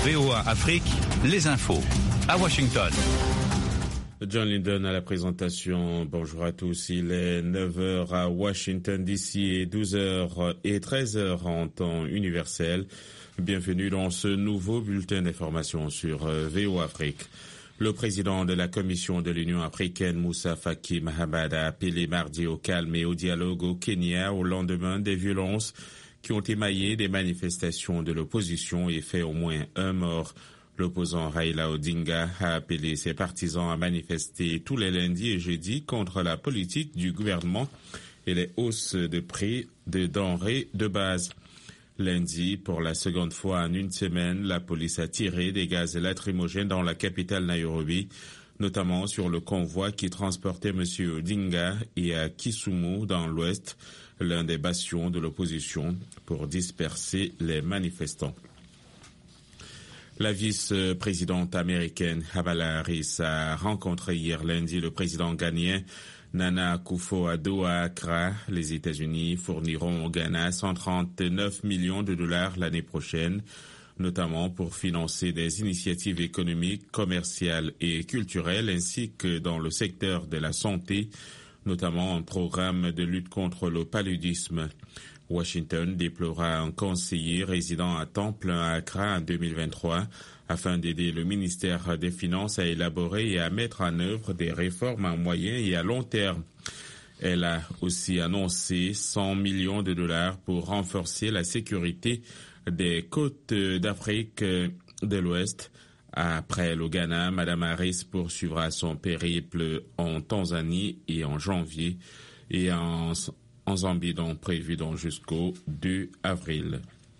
VOA Afrique, les infos. À Washington. John Linden à la présentation. Bonjour à tous. Il est 9h à Washington DC et 12h et 13h en temps universel. Bienvenue dans ce nouveau bulletin d'information sur VOA Afrique. Le président de la Commission de l'Union africaine, Moussa Faki Mahamat, a appelé mardi au calme et au dialogue au Kenya au lendemain des violences qui ont émaillé des manifestations de l'opposition et fait au moins un mort. L'opposant Raila Odinga a appelé ses partisans à manifester tous les lundis et jeudis contre la politique du gouvernement et les hausses de prix de denrées de base. Lundi, pour la seconde fois en une semaine, la police a tiré des gaz lacrymogènes dans la capitale Nairobi, notamment sur le convoi qui transportait M. Odinga et à Kisumu dans l'ouest, l'un des bastions de l'opposition, pour disperser les manifestants. La vice-présidente américaine Kamala Harris a rencontré hier lundi le président ghanéen Nana Akufo-Addo à Accra. Les États-Unis fourniront au Ghana 139 millions de dollars l'année prochaine, notamment pour financer des initiatives économiques, commerciales et culturelles, ainsi que dans le secteur de la santé, notamment un programme de lutte contre le paludisme. Washington déploiera un conseiller résident à temps plein à Accra en 2023 afin d'aider le ministère des Finances à élaborer et à mettre en œuvre des réformes à moyen et à long terme. Elle a aussi annoncé 100 millions de dollars pour renforcer la sécurité des côtes d'Afrique de l'Ouest. Après le Ghana, Mme Harris poursuivra son périple en Tanzanie et en janvier et en Zambie, donc prévu jusqu'au 2 avril.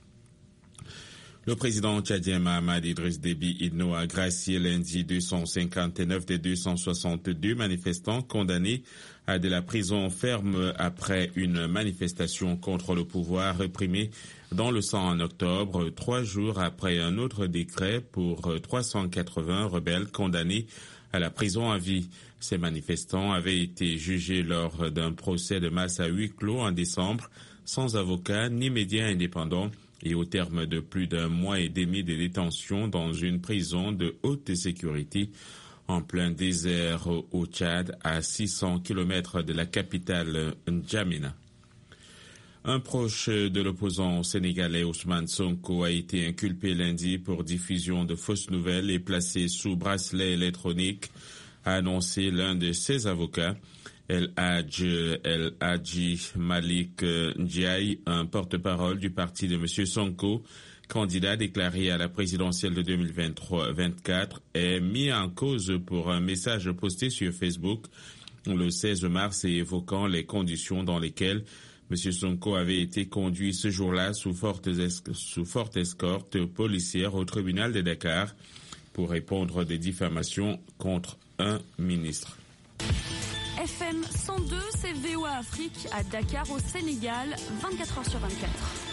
Le président tchadien Mahamat Idriss Déby Itno a gracié lundi 259 des 262 manifestants condamnés à de la prison ferme après une manifestation contre le pouvoir réprimé dans le sang en octobre, 3 jours après un autre décret pour 380 rebelles condamnés à la prison à vie. Ces manifestants avaient été jugés lors d'un procès de masse à huis clos en décembre, sans avocat ni médias indépendants, et au terme de plus d'un mois et demi de détention dans une prison de haute sécurité en plein désert au Tchad, à 600 km de la capitale N'Djamena. Un proche de l'opposant sénégalais Ousmane Sonko a été inculpé lundi pour diffusion de fausses nouvelles et placé sous bracelet électronique, a annoncé l'un de ses avocats. El Hadji Malik Ndiaye, un porte-parole du parti de M. Sonko, candidat déclaré à la présidentielle de 2024, est mis en cause pour un message posté sur Facebook le 16 mars et évoquant les conditions dans lesquelles M. Sonko avait été conduit ce jour-là sous forte escorte policière au tribunal de Dakar pour répondre des diffamations contre un ministre. FM 102, c'est VOA Afrique à Dakar au Sénégal, 24h sur 24.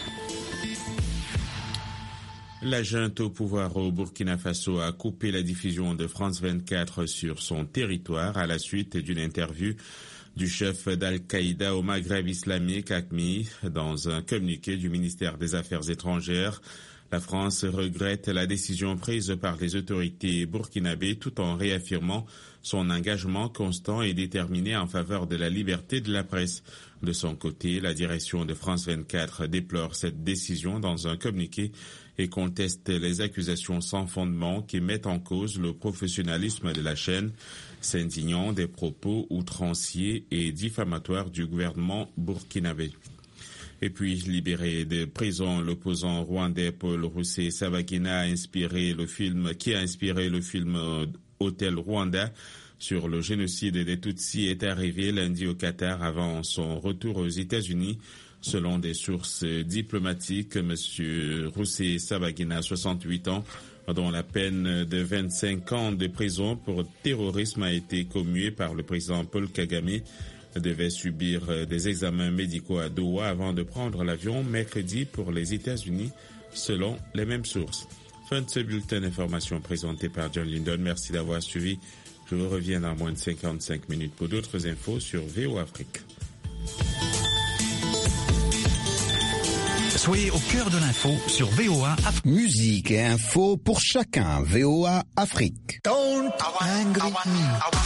La junte au pouvoir au Burkina Faso a coupé la diffusion de France 24 sur son territoire à la suite d'une interview du chef d'Al-Qaïda au Maghreb islamique, AQMI. Dans un communiqué du ministère des Affaires étrangères, la France regrette la décision prise par les autorités burkinabées tout en réaffirmant son engagement constant et déterminé en faveur de la liberté de la presse. De son côté, la direction de France 24 déplore cette décision dans un communiqué et conteste les accusations sans fondement qui mettent en cause le professionnalisme de la chaîne, s'indignant des propos outranciers et diffamatoires du gouvernement burkinabé. Et puis, libéré de prison, l'opposant rwandais Paul Rusesabagina a inspiré le film Hôtel Rwanda sur le génocide des Tutsis est arrivé lundi au Qatar avant son retour aux États-Unis. Selon des sources diplomatiques, M. Rusesabagina, 68 ans, dont la peine de 25 ans de prison pour terrorisme a été commuée par le président Paul Kagame, devait subir des examens médicaux à Doha avant de prendre l'avion mercredi pour les États-Unis, selon les mêmes sources. Fin de ce bulletin d'information présenté par John Linden. Merci d'avoir suivi. Je vous reviens dans moins de 55 minutes pour d'autres infos sur VOA Afrique. Soyez au cœur de l'info sur VOA Afrique. Musique et info pour chacun. VOA Afrique. Don't angry me.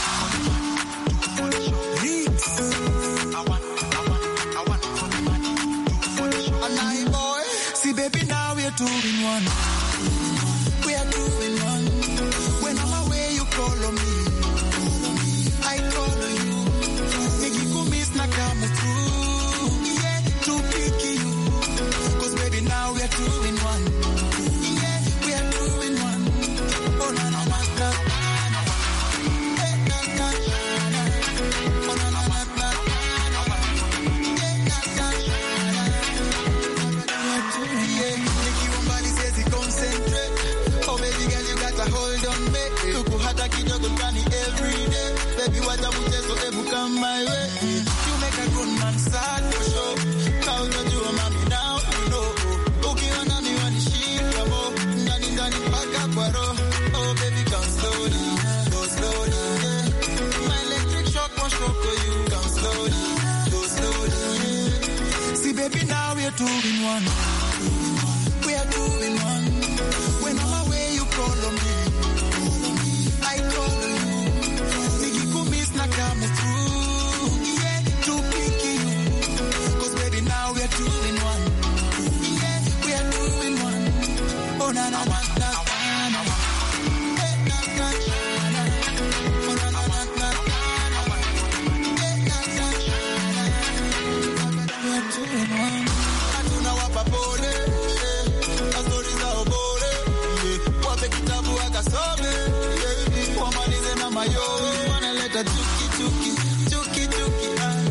See, baby, now we're 2 in 1. We are 2 in 1. When I'm away, you call on me. I call on you. Nikikumiss nakamu through. Yeah, to pick you. Cause baby, now we are 2 in 1. Yeah, we are 2 in 1. Oh, na na na na. Hey, na na na. Oh, na na na na. Yeah, na na na. Yeah, Nikki Wombali says he concentrate. Oh, baby girl, you got a hold on me. Tuku hata kidogo ndani every day. Baby, wacha mchezo ebu come my way. You make a grown man sad for sure. Cause you are mommy now, you know. Ukiona mi wanishika mo. Ndani ndani mpaka kwa roho. Oh, baby, come slowly. Go slowly, yeah. My electric shock won't shock you. Come slowly. Go slowly, yeah. See, baby, now we're 2 in 1. We are 2 in 1. When I'm away, you call on me. I call on you. Nikikumiss nakamu through. Yeah, to pick you. Cause baby, now we are 2 in 1. Yeah, we are 2 in 1. Oh, na na na na. Hey, na na na. Oh, na na na na. Hey, na na na. We are 2 in 1. Hatuna wapa pole. Stories are bore. Wape kitabu akasome. Wamalize na mayo. Wanaleta chuki chuki. Chuki chuki.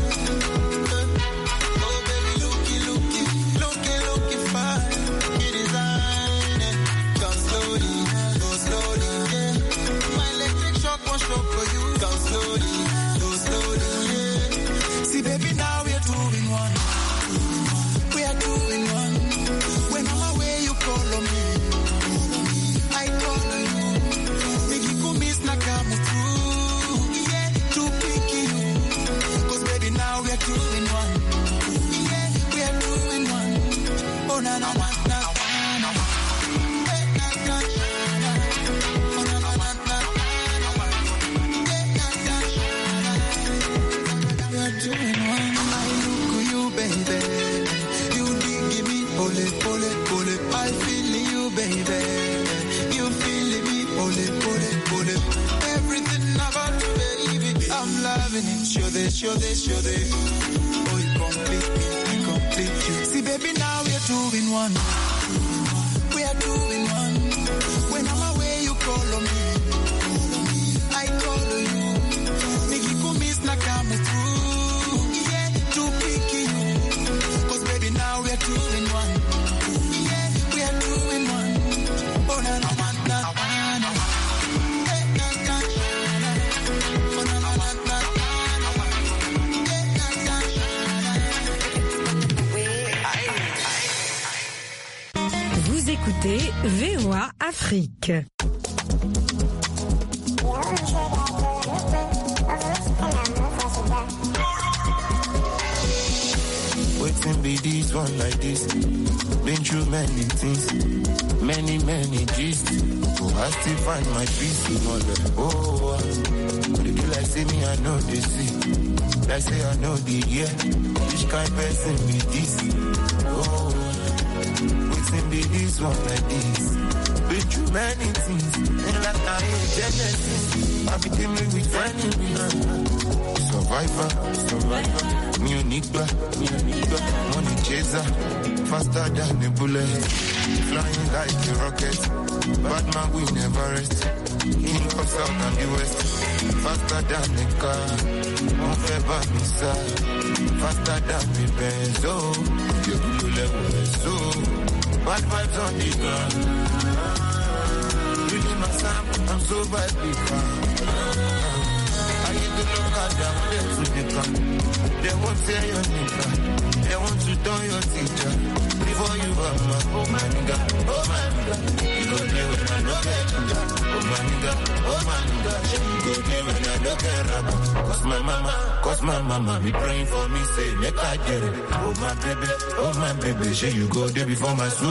Oh baby, looky looky. Looky looky fine. It is fine. Come slowly. Go slowly. Yeah. My electric shock won't shock for you. Come slowly. Go slowly. Yeah. See baby, now we are 2 in 1. We are 2 in 1. When I'm away, you call on me. I call on you. Nikikumiss nakamu through. Yeah, to pick you. Cause baby, now we are 2 in 1. Yeah, we are 2 in 1. Oh, na na na na. Hey, na na na. Oh, na na na na. Hey, na na na. We are 2 in 1. I look at you, baby. You dig me, pole, pole, pole. I feel you, baby. You feel me, pole, pole, pole. Everything about you, baby, I'm loving it. Show this, show this, show this. Oh, you complete me, you complete you. See, baby, now we are 2 in 1. We are 2 in 1. When I'm away, you call on me. I call on you. Nikikumiss nakamu through. Yeah, to pick you. Cause baby, now we are 2 in 1. Yeah, we are 2 in 1. Oh, na na na na. Hey, na na na. Oh, na na na na. Hey, na na na. Vous écoutez VOA Afrique. Waiting be this one like this. Been through many things, many gist. Oh, I still find my peace in all the but it be like say me, I know they see. Like say I know the which kind person be this? Oh, waiting be this one like this. Been through many things, and like I ain't Genesis. I became with enemies. Survivor. Me unique, money chaser, faster than a bullet, flying like a rocket. Bad man, we never rest. King of South and the West, faster than a car. Mon frère va me ça, faster than the Benz. Oh, you blue level so bad vibes on the ground. Really my Sam, I'm so badly found. I hit the local down there to the camp. They won't say your nigga. They want to turn your teacher. Before you are my, oh my nigga. You go there when I know that. Oh she go there when I don't care about. Cause my mama, be praying for me, say, make I get it. Oh my baby, she you go there before my soup.